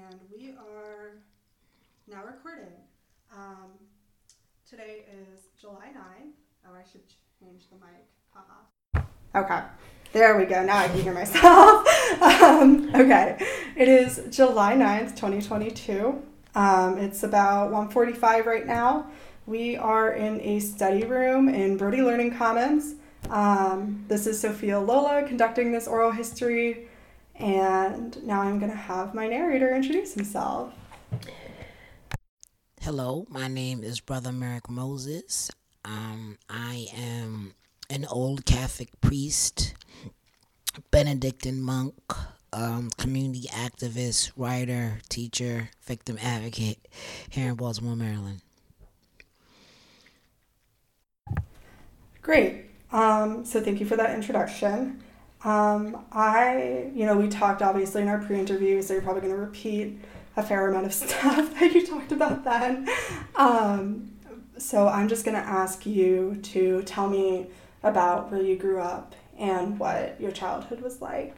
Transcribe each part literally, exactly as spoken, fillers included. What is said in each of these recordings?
and we are now recording. Um, today is July ninth. Oh, I should change the mic. Haha. Okay, there we go. Now I can hear myself. um, okay, it is July ninth, twenty twenty-two. Um, it's about one forty-five right now. We are in a study room in Brody Learning Commons. Um, this is Sophia Lola conducting this oral history, and now I'm going to have my narrator introduce himself. Hello, my name is Brother Merrick Moses. Um, I am an old Catholic priest, Benedictine monk, um, community activist, writer, teacher, victim advocate here in Baltimore, Maryland. Great. Um, so thank you for that introduction. Um, I, you know, we talked obviously in our pre-interview, so you're probably going to repeat a fair amount of stuff that you talked about then. Um, so I'm just going to ask you to tell me about where you grew up and what your childhood was like.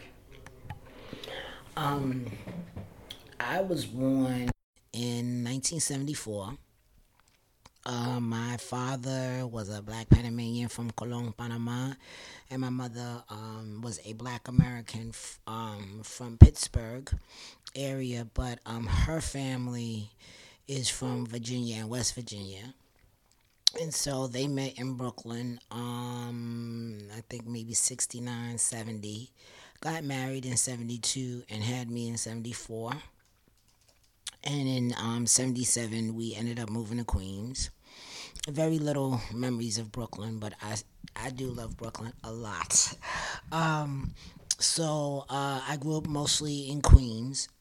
Um, I was born in nineteen seventy-four. Uh, my father was a black Panamanian from Colón, Panama, and my mother um, was a black American f- um, from Pittsburgh area, but um, her family is from Virginia and West Virginia. And so they met in Brooklyn, um, I think maybe sixty-nine, seventy, got married in seventy-two, and had me in seventy-four. And in um, seventy-seven, we ended up moving to Queens. Very little memories of Brooklyn, but I, I do love Brooklyn a lot. Um, so uh, I grew up mostly in Queens.